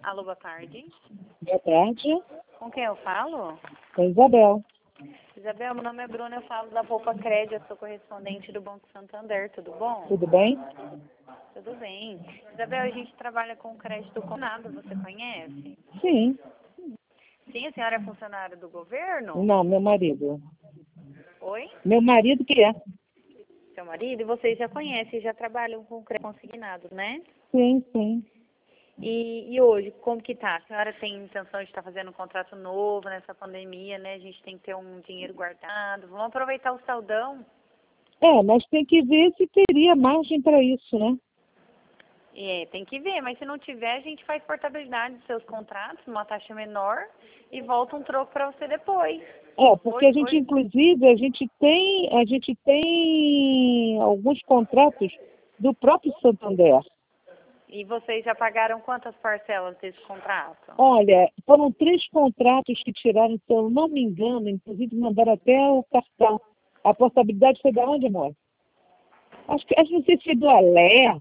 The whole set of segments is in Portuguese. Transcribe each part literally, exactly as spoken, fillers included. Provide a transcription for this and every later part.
Alô, boa tarde. Boa tarde. Com quem eu falo? Com Isabel. Isabel, meu nome é Bruna, eu falo da Poupa Crédito, eu sou correspondente do Banco Santander, tudo bom? Tudo bem? Tudo bem. Isabel, a gente trabalha com crédito combinado, você conhece? Sim. Sim, a senhora é funcionária do governo? Não, meu marido. Oi? Meu marido que é. Seu marido? E vocês já conhecem, já trabalham com crédito consignado, né? Sim, sim. E, e hoje, como que tá? A senhora tem intenção de estar fazendo um contrato novo nessa pandemia, né? A gente tem que ter um dinheiro guardado. Vamos aproveitar o saldão. É, mas tem que ver se teria margem para isso, né? É, tem que ver, mas se não tiver, a gente faz portabilidade dos seus contratos, numa taxa menor, e volta um troco para você depois. É, porque Hoje, a gente, hoje, inclusive, a gente tem, a gente tem alguns contratos do próprio Santander. e vocês já pagaram quantas parcelas desse contrato? Olha, foram três contratos que tiraram, se eu não me engano, inclusive mandaram até o cartão. A portabilidade foi da onde, amor? Acho que, acho que não sei se foi do Alé.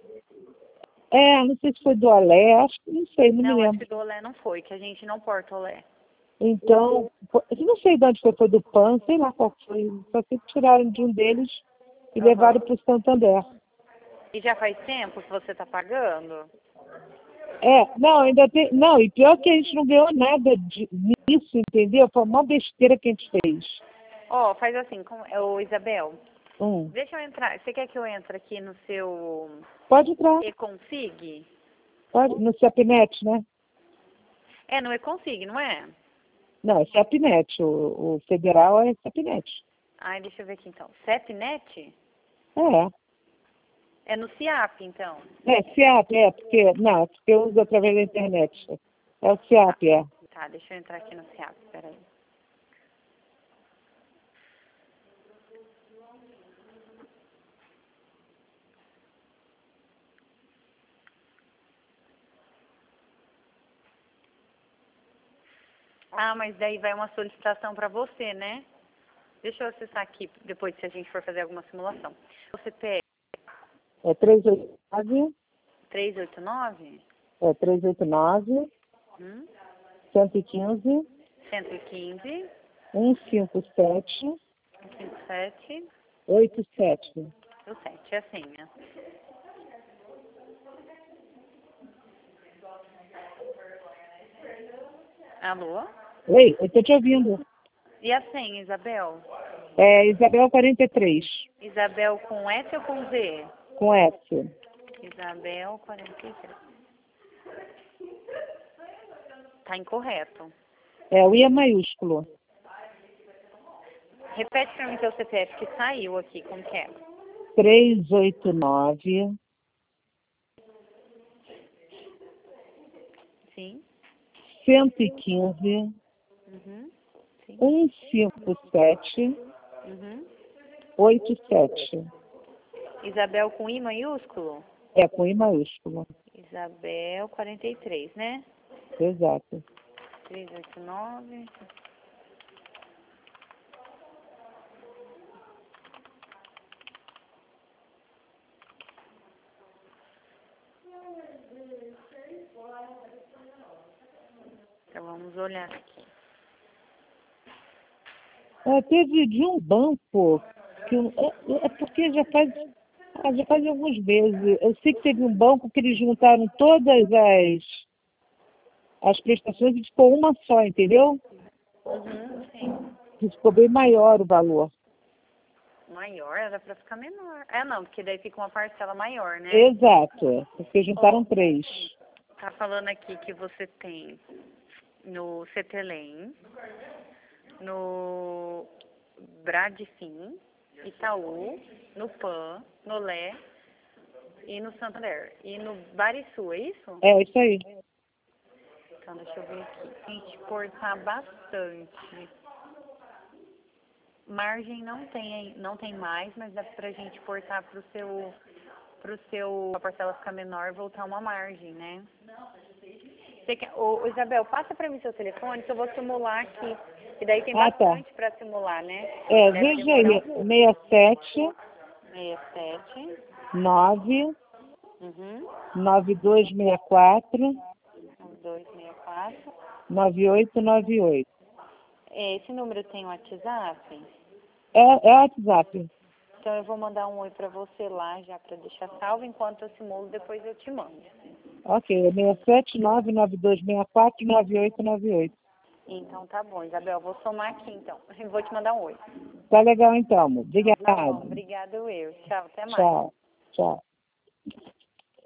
É, não sei se foi do Alé, acho que não sei, não me Não, acho lembro. que do olé não foi, que a gente não porta olé. Então, foi- eu não sei de onde foi, foi do PAN, sei lá qual foi. Só sei que tiraram de um deles e Aham. levaram para o Santander. E já faz tempo que você está pagando? É, não, ainda tem. Não, e pior que a gente não ganhou nada de, nisso, entendeu? Foi uma besteira que a gente fez. Ó, faz assim, com, ô, Isabel, Hum. deixa eu entrar. Você quer que eu entre aqui no seu Pode entrar, E-Consig? pode, no CEPNET, né? É, no E-Consig, não é? Não, é CEPNET, o, o federal é CEPNET. Ai, deixa eu ver aqui então. CEPNET? É, É no CIAP, então. é, CIAP, é, porque, não, é porque eu uso através da internet. É o Tá, CIAP, é. tá, deixa eu entrar aqui no CIAP, peraí. Ah, mas daí vai uma solicitação para você, né? Deixa eu acessar aqui, depois se a gente for fazer alguma simulação. Você pega É trezentos e oitenta e nove, trezentos e oitenta e nove, é trezentos e oitenta e nove, hum, cento e quinze, cento e quinze, cento e cinquenta e sete, cinquenta e sete, oitenta e sete. o sete, é a senha. Alô? Oi, eu estou te ouvindo. E a senha, Isabel? É Isabel quarenta e três, Isabel com S ou com Z? com S. Isabel quarenta e três. Tá incorreto. É o I é maiúsculo. Repete para mim seu C P F que saiu aqui, como que é? trezentos e oitenta e nove, Sim. cento e quinze, Uhum. Sim. cento e cinquenta e sete, Uhum. oitenta e sete. Isabel com I maiúsculo? É com I maiúsculo. Isabel quarenta e três, né? Exato. trezentos e oitenta e nove. Então vamos olhar aqui. É, teve de um banco, que, eu- é, é porque já faz, ah, já faz alguns meses. Eu sei que teve um banco que eles juntaram todas as, as prestações e ficou uma só, entendeu? Uhum, sim. Que ficou bem maior o valor. Maior era para ficar menor. É, não, porque daí fica uma parcela maior, né? Exato, porque juntaram Ó, três. tá falando aqui que você tem no Cetelem, no Bradfin, Itaú, no PAN, no Lé e no Santander. E no Barisul, é isso? É, isso aí. Então, deixa eu ver aqui. A gente cortar bastante. Margem não tem, não tem mais, mas dá pra gente cortar pro seu, pro seu, a parcela ficar menor, voltar uma margem, né? Você quer, ô, ô, Isabel, passa pra mim seu telefone que eu vou simular aqui. E daí tem Ah, tá. bastante pra simular, né? É, Deve veja demorar um aí, pouco. seis sete sessenta e sete. nove Uhum. nove dois seis quatro, dois seis quatro. nove oito nove oito. Esse número tem WhatsApp? É, é WhatsApp. Então eu vou mandar um oi para você lá já para deixar salvo, enquanto eu simulo, depois eu te mando. Ok, é seis sete nove nove dois seis quatro nove oito nove oito. Então tá bom, Isabel, vou somar aqui então. Eu vou te mandar um oi. Tá legal então, amor. Tá bom, Obrigado. obrigada eu. Tchau, até mais. Tchau. Tchau.